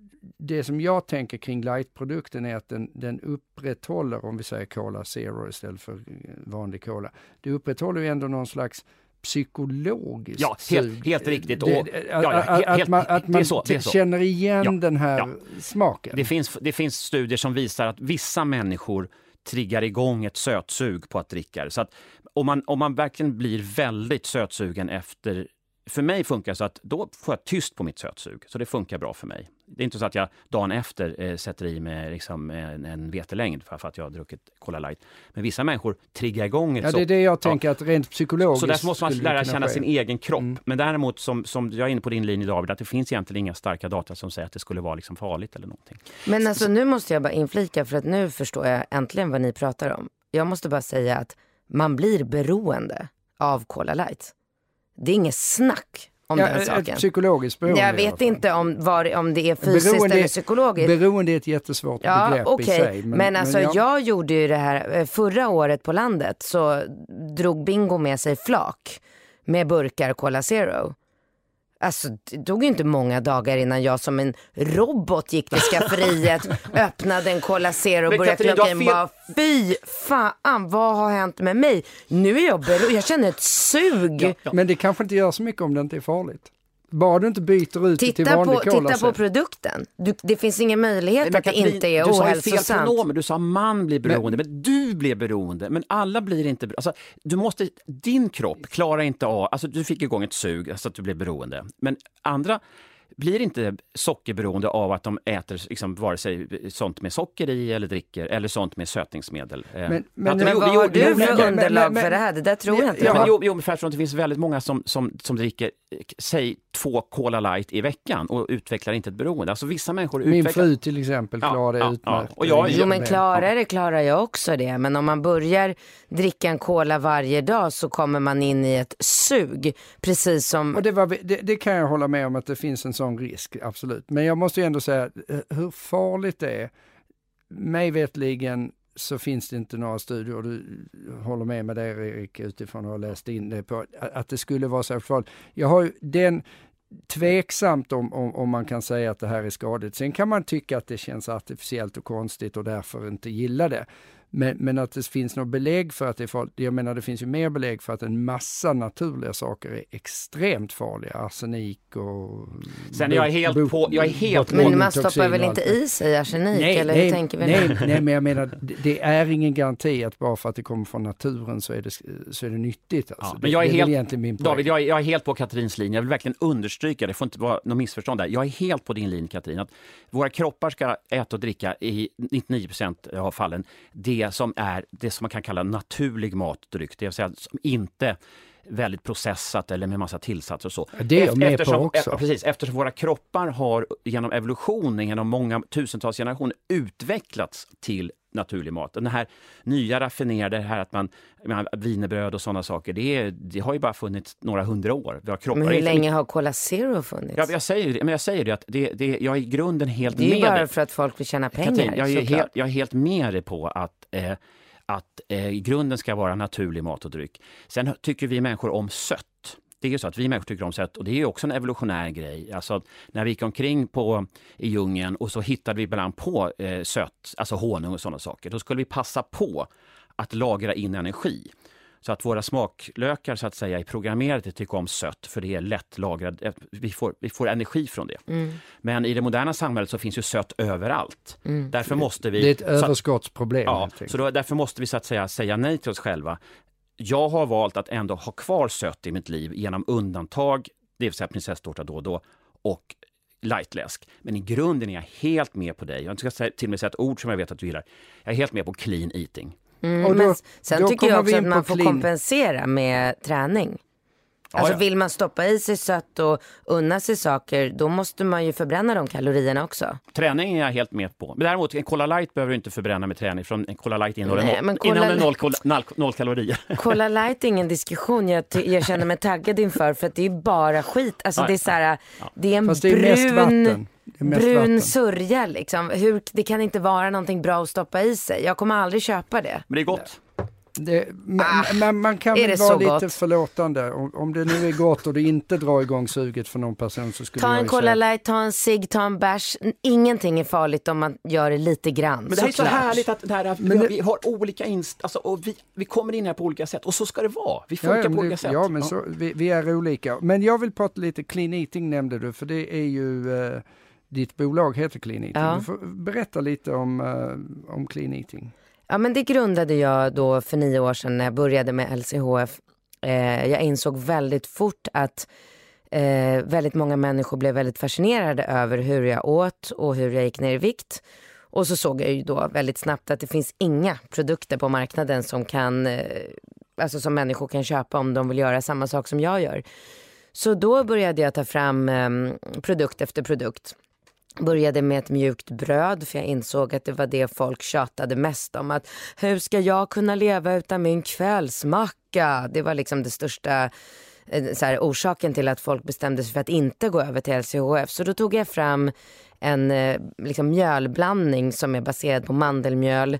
det som jag tänker kring lightprodukten är att den, den upprätthåller, om vi säger Cola Zero istället för vanlig cola, det upprätthåller ju ändå någon slags psykologiskt
ja, helt, helt riktigt. Och,
det,
ja, ja, helt,
att man, att man
så,
känner igen
ja,
den här
ja.
smaken.
Det finns, det finns studier som visar att vissa människor triggar igång ett sötsug på att dricka. Så att om man, om man verkligen blir väldigt sötsugen efter, för mig funkar det så att då får jag tyst på mitt sötsug. Så det funkar bra för mig. Det är inte så att jag dagen efter eh, sätter i mig liksom, en, en vetelängd för, för att jag har druckit Cola Light. Men vissa människor triggar igång ett
ja, det är det jag tänker,
ja.
att rent psykologiskt.
Så där måste man lära känna
ske.
sin egen kropp.
Mm.
Men däremot, som, som jag är inne på din linje David, att det finns egentligen inga starka data som säger att det skulle vara liksom farligt eller någonting.
Men alltså nu måste jag bara inflika, för att nu förstår jag äntligen vad ni pratar om. Jag måste bara säga att man blir beroende av Cola Light. Det är inget snack om
ja,
den saken.
Psykologiskt beroende.
Jag vet inte om, var, om det är fysiskt
beroende,
eller psykologiskt.
Beroende är ett jättesvårt
ja,
begrepp
okay.
i sig.
Men, men alltså men jag... jag gjorde ju det här förra året på landet, så drog Bingo med sig flak med burkar Cola Zero. Alltså det tog ju inte många dagar innan jag som en robot gick till skafferiet, öppnade en Cola Zero och började klocka in och bara, fy fan, vad har hänt med mig? Nu är jag beroende, jag känner ett sug. Ja,
ja. Men det kanske inte gör så mycket om det inte är farligt. Bara du inte byter ut
titta
till vanlig
på,
cola.
Titta på produkten. Du, det finns ingen möjlighet
men,
att det
Katrin,
inte är
du
ohälsosamt.
Du sa fel pronomen. Du sa man blir beroende, men, men du blir beroende. Men alla blir inte beroende. Alltså, du måste, din kropp klarar inte av... Alltså, du fick igång ett sug så att du blev beroende. Men andra blir inte sockerberoende av att de äter liksom, vare sig sånt med socker i eller dricker eller sånt med sötningsmedel.
Men, men, men vad har du för underlag för det här? Det där tror jag inte.
Ja, men, jo, jo, men för att det finns väldigt många som, som, som dricker, säg två Cola Light i veckan och utvecklar inte ett beroende. Alltså vissa människor
Min
utvecklar...
fru till exempel klarar
ja,
det utmärkt.
Ja, och jag,
jo men klarar det klarar jag också det. Men om man börjar dricka en cola varje dag så kommer man in i ett sug. Precis som...
Och det, var, det, det kan jag hålla med om att det finns en sån risk, absolut. Men jag måste ju ändå säga hur farligt det är. Mig vetligen så finns det inte några studier, och du håller med med det Erik utifrån att ha läst in det på, att det skulle vara så farligt. Jag har ju den tveksamt om, om, om man kan säga att det här är skadligt. Sen kan man tycka att det känns artificiellt och konstigt och därför inte gilla det. Men, men att det finns något belägg för att det är farligt. Jag menar, det finns ju mer belägg för att en massa naturliga saker är extremt farliga. Arsenik och...
Sen är jag helt bo, på... Jag är helt
men på man stoppar väl inte i sig arsenik? Nej, eller
nej,
hur tänker vi
nej, nej, men jag menar, det, det är ingen garanti att bara för att det kommer från naturen så är det, så är det nyttigt. Alltså. Ja,
men jag är
det, det
helt,
är egentligen min poäng.
David, jag är, jag är helt på Katrins linje. Jag vill verkligen understryka, det får inte vara något missförstånd där. Jag är helt på din linje, Katrin, att våra kroppar ska äta och dricka i nittionio procent av fallen det som är det som man kan kalla naturlig matdryck, det vill säga som inte väldigt processat eller med massa tillsatser och så.
Det är jag med
eftersom,
på också.
E- precis, eftersom våra kroppar har genom evolutionen, genom många tusentals generationer utvecklats till naturlig mat. Den här nya raffinerade, det här att man, man wienerbröd och sådana saker, det, är, det har ju bara funnits några hundra år. Vi har kroppar,
men hur länge har Cola Zero funnits?
Ja, jag säger det, men jag säger det att det, det, jag är i grunden helt med.
Det är ju bara det. För att folk vill tjäna pengar.
Katrin, jag, är helt, jag är helt med dig på att eh, att eh, i grunden ska vara naturlig mat och dryck. Sen tycker vi människor om sött. Det är ju så att vi människor tycker om sött, och det är ju också en evolutionär grej. Alltså när vi gick omkring på, i djungeln och så hittade vi ibland på eh, sött, alltså honung och sådana saker. Då skulle vi passa på att lagra in energi. Så att våra smaklökar så att säga är programmerade att tycka om sött, för det är lätt lagrad. Vi får, vi får energi från det. Mm. Men i det moderna samhället så finns ju sött överallt. Mm. Därför måste vi...
Det är ett överskottsproblem.
Ja, så då, därför måste vi så att säga säga nej till oss själva. Jag har valt att ändå ha kvar sött i mitt liv genom undantag, det vill säga prinsesstårta då och då, och lightläsk. Men i grunden är jag helt med på dig. Jag ska säga, till och med säga ett ord som jag vet att du gillar. Jag är helt med på clean eating.
Mm, och då, men sen tycker jag också att man får clean. kompensera med träning. Alltså ja, ja. Vill man stoppa i sig sött och unna sig saker, då måste man ju förbränna de kalorierna också.
Träning är jag helt med på. Men däremot en Cola Light behöver du inte förbränna med träning, för en Cola Light innehåller, Nej, noll, Cola... innehåller noll, noll, noll kalorier.
Cola Light är ingen diskussion jag, ty- jag känner mig taggad inför, för att det är bara skit. Alltså ja, det är så här, ja. det är en
Fast det är
brun...
mest vatten.
Brun
vatten.
sörja liksom. Hur, det kan inte vara någonting bra att stoppa i sig. Jag kommer aldrig köpa det.
Men det är gott.
Det, man,
ah,
man, man kan väl vara lite
gott?
förlåtande. Om, om det nu är gott och det inte drar igång suget för någon person, så skulle
ta
jag
en Cola Light, ta en cigg, ta en bärs. Ingenting är farligt om man gör det lite grann. Men
det här är så
klart.
härligt att det här, vi, det, vi har olika inst, alltså, och vi, vi kommer in här på olika sätt, och så ska det vara. Vi funkar
ja, ja,
på
det,
olika sätt.
Ja, men ja. Så, vi, vi är olika. Men jag vill prata lite clean eating, nämnde du, för det är ju eh, ditt bolag heter Clean Eating. Ja. Du får berätta lite om, eh, om Clean Eating.
Ja, men det grundade jag då för nio år sedan när jag började med L C H F. Eh, jag insåg väldigt fort att eh, väldigt många människor blev väldigt fascinerade över hur jag åt och hur jag gick ner i vikt. Och så såg jag ju då väldigt snabbt att det finns inga produkter på marknaden som kan, eh, alltså som människor kan köpa om de vill göra samma sak som jag gör. Så då började jag ta fram eh, produkt efter produkt. Började med ett mjukt bröd, för jag insåg att det var det folk tjatade mest om. Att hur ska jag kunna leva utan min kvällsmacka? Det var liksom det största så här, orsaken till att folk bestämde sig för att inte gå över till L C H F. Så då tog jag fram en liksom, mjölblandning som är baserad på mandelmjöl,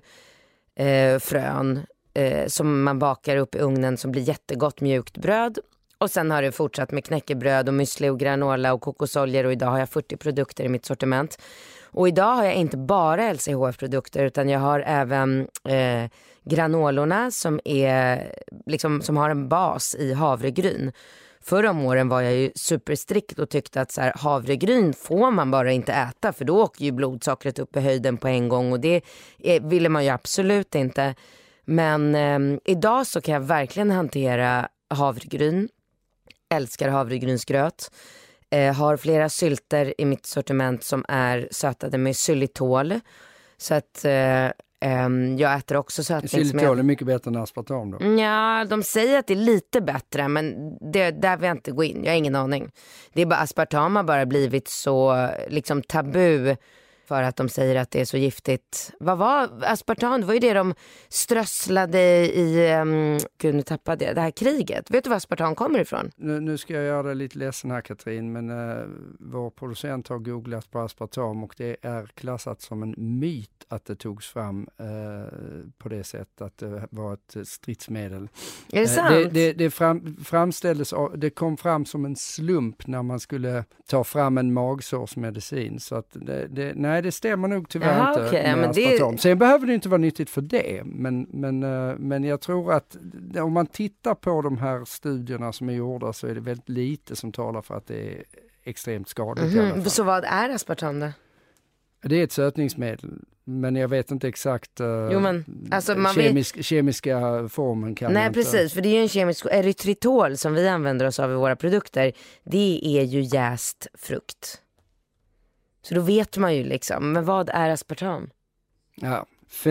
eh, frön eh, som man bakar upp i ugnen, som blir jättegott mjukt bröd. Och sen har det fortsatt med knäckebröd och müsli och granola och kokosoljor, och idag har jag fyrtio produkter i mitt sortiment. Och idag har jag inte bara L C H F-produkter, utan jag har även eh, granolorna som, är, liksom, som har en bas i havregryn. Förra om åren var jag ju superstrikt och tyckte att så här, havregryn får man bara inte äta, för då åker ju blodsockret upp i höjden på en gång, och det är, ville man ju absolut inte. Men eh, idag så kan jag verkligen hantera havregryn. Älskar havregrynsgröt. Eh, har flera sylter i mitt sortiment som är sötade med xylitol. Så att, eh, Um, jag äter också sötningsmedel.
Xylitol är mycket bättre än aspartam då?
Ja, de säger att det är lite bättre, men det, där vill jag inte gå in. Jag har ingen aning. Det är bara aspartam har bara blivit så liksom tabu för att de säger att det är så giftigt. Vad var aspartam? Det var ju det de strösslade i, um, gud nu tappade jag, det här kriget. Vet du var aspartam kommer ifrån?
Nu, nu ska jag göra dig lite ledsen här, Katrin, men uh, vår producent har googlat på aspartam och det är klassat som en myt att det togs fram uh, på det sättet att det var ett stridsmedel.
Är det sant?
Uh, det det, det fram, framställdes, det kom fram som en slump när man skulle ta fram en magsårsmedicin. Så att det, det, nej, det stämmer nog tyvärr
Jaha,
inte
okay.
med
men
aspartam.
det...
Sen behöver det inte vara nyttigt för det, men, men, uh, men jag tror att om man tittar på de här studierna som är gjorda så är det väldigt lite som talar för att det är extremt skadligt.
Mm-hmm. I alla fall. Så vad är aspartam då?
Det är ett sötningsmedel, men jag vet inte exakt uh,
jo, men, alltså, man
kemisk,
vet...
kemiska formen. Kan
Nej,
inte...
precis, för det är ju en kemisk erytritol som vi använder oss av i våra produkter. Det är ju jäst frukt. Så då vet man ju liksom, men vad är aspartam?
Ja,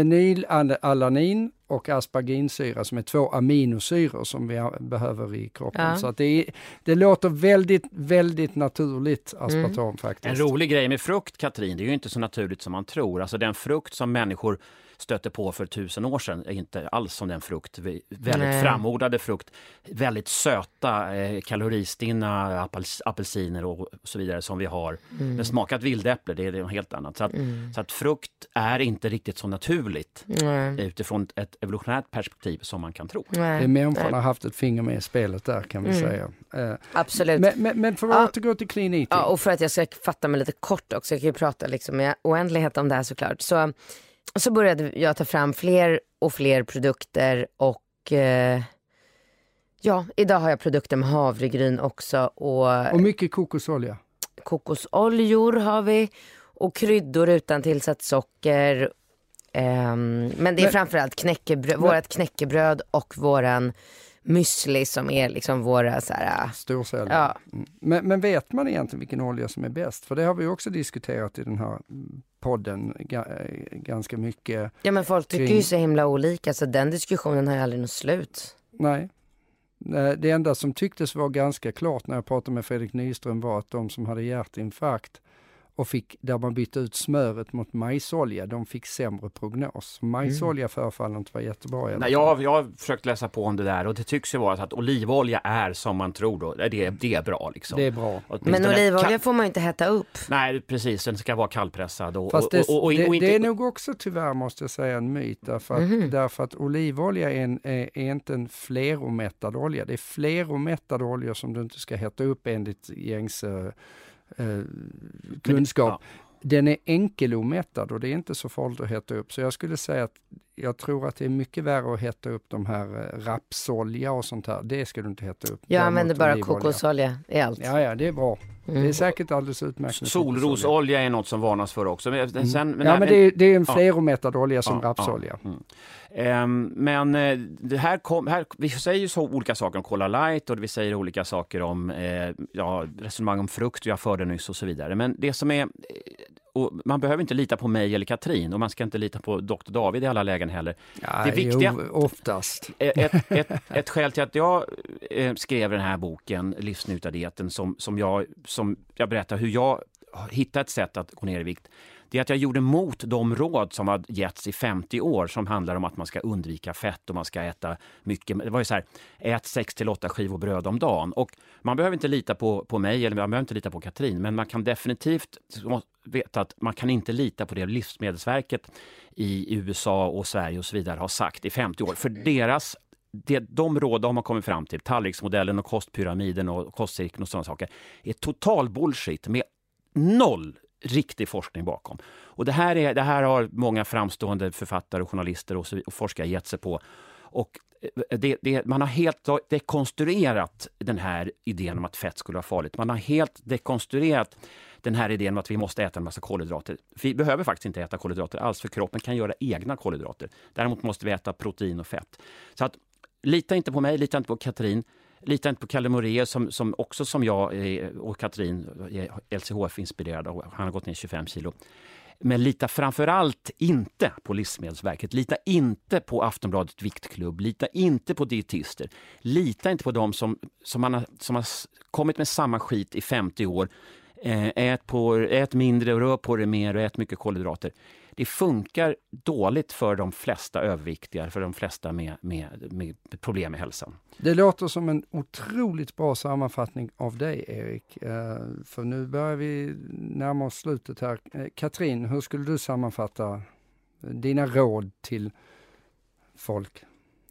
fenylalanin och asparginsyra som är två aminosyror som vi behöver i kroppen.
Ja.
Så att det, är, det låter väldigt, väldigt naturligt aspartam mm. faktiskt.
En rolig grej med frukt, Katrin, det är ju inte så naturligt som man tror. Alltså den frukt som människor stötte på för tusen år sedan är inte alls som den frukt. Väldigt Nej. framodlade frukt, väldigt söta, eh, kaloristinna apels, apelsiner och så vidare som vi har. Mm. Men smakat vildäpple, det är något helt annat. Så att, mm. så att frukt är inte riktigt så naturligt mm. utifrån ett evolutionärt perspektiv som man kan tro.
Nej. Det är människan har haft ett finger med i spelet där kan vi mm. säga. Eh,
Absolut.
Men, men, men för att ja. återgå till clean eating.
Ja, och för att jag ska fatta mig lite kort också, jag kan ju prata liksom med oändlighet om det här såklart. Så Och så började jag ta fram fler och fler produkter och eh, ja, idag har jag produkter med havregryn också. Och,
och mycket kokosolja.
Kokosoljor har vi och kryddor utan tillsatt socker. Eh, men det är men, framförallt knäckebröd, men, vårat knäckebröd och våran müsli som är liksom våra så här...
Storceller.
Ja.
Men, men vet man egentligen vilken olja som är bäst? För det har vi också diskuterat i den här podden ganska mycket.
Ja, men folk tycker kring... ju så himla olika så den diskussionen har ju aldrig något slut.
Nej. Det enda som tycktes vara ganska klart när jag pratade med Fredrik Nyström var att de som hade hjärtinfarkt och fick, där man bytte ut smöret mot majsolja, de fick sämre prognos. Majsolja mm. förefaller inte vara jättebra.
Nej, jag, jag har försökt läsa på om det där och det tycks ju vara så att olivolja är som man tror då. Det, det är bra liksom.
Det är bra.
Men olivolja kall... får man inte hetta upp.
Nej, precis. Den ska vara kallpressad. Och,
Fast det, och, och, och,
Mm.
och, och
det,
inte...
det är nog också tyvärr måste jag säga en myt. Därför att, mm. därför att olivolja är, en, är, är inte en fleromättad olja. Det är fleromättad olja som du inte ska hetta upp enligt gängse Eh, kunskap. Ja. Den är enkelomättad och det är inte så farligt att hetta upp. Så jag skulle säga att jag tror att det är mycket värre att hetta upp de här rapsolja och sånt här. Det ska du inte hetta upp.
Jag använder bara kokosolja i allt.
Ja, ja, det är bra. Mm. Det är säkert alldeles utmärkt.
Solrosolja är något som varnas för också. Men
mm.
sen, men
ja,
där,
men det är, det är en fleromättad olja som
ja,
rapsolja.
Ja, mm. Um, men uh, det här kom, här, vi säger ju så olika saker om Cola Light och vi säger olika saker om uh, ja, resonemang om frukt, jag förde nyss och så vidare. Men det som är, och man behöver inte lita på mig eller Katrin och man ska inte lita på doktor David i alla lägen heller.
Ja,
det viktiga,
jo, oftast.
Ett, ett, ett, ett skäl till att jag eh, skrev den här boken, Livsnjutadieten, som, som, jag, som jag berättar hur jag hittade ett sätt att gå ner i vikt. Det är att jag gjorde mot de råd som har getts i femtio år som handlar om att man ska undvika fett och man ska äta mycket. Det var ju så här, ät sex till åtta skivor bröd om dagen. Och man behöver inte lita på, på mig eller man behöver inte lita på Katrin, men man kan definitivt veta att man kan inte lita på det Livsmedelsverket i U S A och Sverige och så vidare har sagt i femtio år. För deras Det, de råd de har kommit fram till, tallriksmodellen och kostpyramiden och kostcirkeln och sådana saker, är total bullshit med noll riktig forskning bakom. Och det här, är, det här har många framstående författare och journalister och, så, och forskare gett sig på. Och det, det, man har helt dekonstruerat den här idén om att fett skulle vara farligt. Man har helt dekonstruerat den här idén om att vi måste äta en massa kolhydrater. Vi behöver faktiskt inte äta kolhydrater alls för kroppen kan göra egna kolhydrater. Däremot måste vi äta protein och fett. Så att lita inte på mig, lita inte på Katrin. Lita inte på Kalle Moraeus som, som också som jag och Katrin är L C H F-inspirerad och han har gått ner tjugofem kilo. Men lita framförallt inte på Livsmedelsverket. Lita inte på Aftonbladet Viktklubb. Lita inte på dietister. Lita inte på dem som, som, man har, som har kommit med samma skit i femtio år. Ät, på, ät mindre och rör på det mer och ät mycket kolhydrater. Det funkar dåligt för de flesta överviktiga, för de flesta med, med, med problem med hälsan.
Det låter som en otroligt bra sammanfattning av dig, Erik. För nu börjar vi närma oss slutet här. Katrin, hur skulle du sammanfatta dina råd till folk?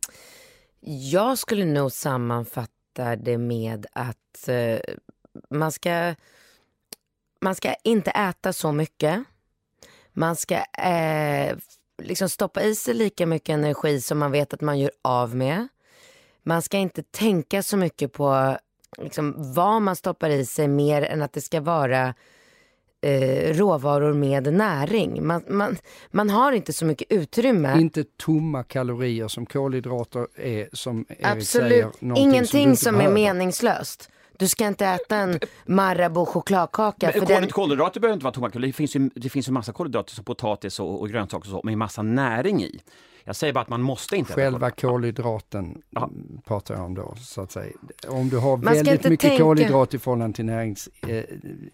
Jag skulle nog sammanfatta det med att eh, man ska man ska inte äta så mycket. Man ska eh, liksom stoppa i sig lika mycket energi som man vet att man gör av med. Man ska inte tänka så mycket på liksom, vad man stoppar i sig mer än att det ska vara eh, råvaror med näring. Man, man, man har inte så mycket utrymme.
Inte tomma kalorier som kolhydrater är, som Erik
Absolut.
säger.
Ingenting
som,
som är meningslöst. Du ska inte äta en Marabou chokladkaka.
Men,
för
kol-
den...
Kolhydrater behöver inte vara tomma kalorier. Det finns ju, det finns ju massa kolhydrater som potatis och, och grönsaker och så, med massa näring i. Jag säger bara att man måste inte
Själva
äta
kolhydraten
ja.
pratar jag om då, så att säga. Om du har
Man
väldigt mycket
tänka...
kolhydrat i förhållande till närings, eh,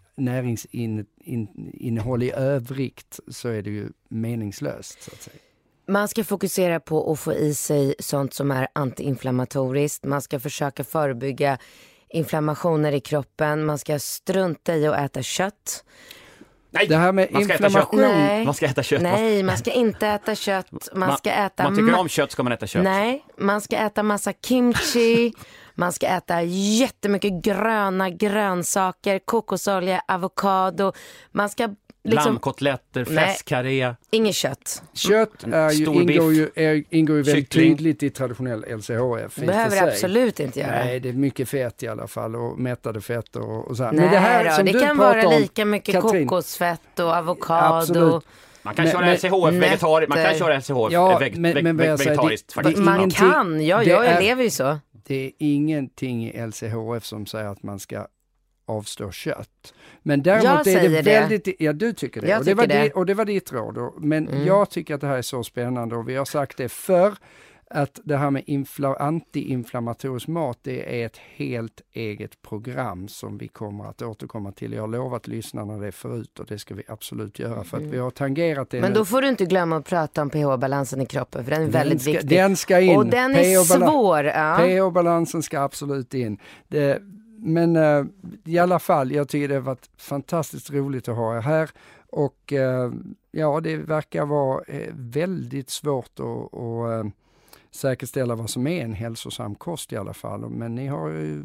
näringsinnehåll in, i övrigt, så är det ju meningslöst, så att säga.
Man ska fokusera på att få i sig sånt som är antiinflammatoriskt. Man ska försöka förebygga inflammationer i kroppen. Man ska strunta i att äta kött.
Nej,
det här med
man ska
inflammation.
äta kött. Nej. Man ska äta kött.
Nej, man ska inte äta kött. Man ska äta...
Man tycker om kött, ska man äta kött.
Nej, man ska äta massa kimchi. Man ska äta jättemycket gröna grönsaker, kokosolja, avokado. Man ska liksom...
Lammkotletter, fläskkarré.
Inget kött.
Kött är ju, ingår, ju, är, ingår ju väldigt
Kyckling.
tydligt i traditionell L C H F.
Behöver absolut inte göra.
Nej, det är mycket fett i alla fall och mättade fetter och, och så här.
Nej,
men det här
då,
som
det
du
kan
pratar
vara
om,
lika mycket
Katrin,
kokosfett och avokado.
Absolut.
Man kan
Men-
köra
men-
L C H F vegetari- man kan köra L C H F
Ja,
veg-
men-
veg-
men vad jag
veg-
säger, det-
vegetariskt
det-
faktiskt.
Man
ingenting-
kan, ja,
det
jag
är-
lever ju så.
Det är ingenting i L C H F som säger att man ska avstå kött. Men däremot
Jag
är
säger
det
det.
väldigt... Ja, du tycker det.
Jag
och, det var
tycker det.
det och det var ditt råd. Och, men
Mm.
jag tycker att det här är så spännande och vi har sagt det förr, att det här med infla- antiinflammatorisk mat, det är ett helt eget program som vi kommer att återkomma till. Jag har lovat lyssnarna det förut och det ska vi absolut göra för att vi har tangerat det
Men
nu.
då får du inte glömma att prata om pH-balansen i kroppen, för den är väldigt
ska,
viktig.
Den ska in.
Och den är
pH-balan-
svår. Ja.
pH-balansen ska absolut in. Det, men uh, i alla fall, jag tycker det har varit fantastiskt roligt att ha er här. Och uh, ja, det verkar vara uh, väldigt svårt att, att uh, säkerställa vad som är en hälsosam kost i alla fall. Men ni har ju...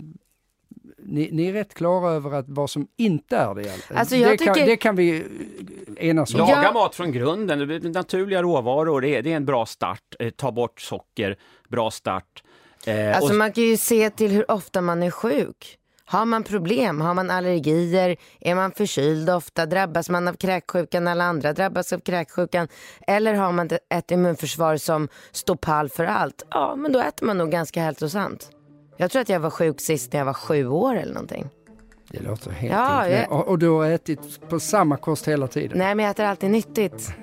Ni, ni är rätt klara över att vad som inte är det.
Alltså, jag
det, kan,
tycker-
det kan vi enas om.
Laga
Ja.
mat från grunden, det blir naturliga råvaror, det är, det är en bra start. Eh, ta bort socker, bra start. Eh,
Alltså
och,
man kan ju se till hur ofta man är sjuk. Har man problem, har man allergier, är man förkyld ofta, drabbas man av kräksjukan, alla andra drabbas av kräksjukan, eller har man ett immunförsvar som står pall för allt, ja men då äter man nog ganska hälsosamt. Jag tror att jag var sjuk sist när jag var sju år eller någonting.
Det låter helt
Ja,
ja,
jag-
och, och du har ätit på samma kost hela tiden.
Nej, men jag äter alltid nyttigt.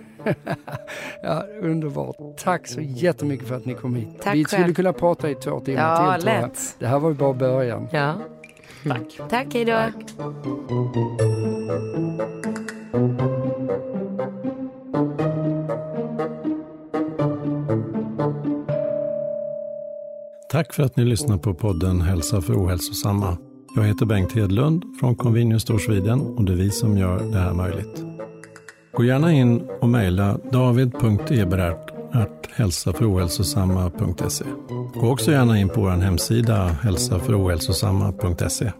Ja, underbart. Tack så jättemycket för att ni kom hit.
Tack
Vi
själv.
skulle kunna prata i två timmar
Ja,
till. tror jag.
lätt.
Det här var ju bara början.
Ja.
tack.
Tack, hej då.
Tack för att ni lyssnar på podden Hälsa för ohälsosamma. Jag heter Bengt Hedlund från Convenience Store Sweden och det är vi som gör det här möjligt. Gå gärna in och mejla david punkt eberhardt at hälsa för ohälsosamma punkt se. Gå också gärna in på vår hemsida hälsa för ohälsosamma punkt se.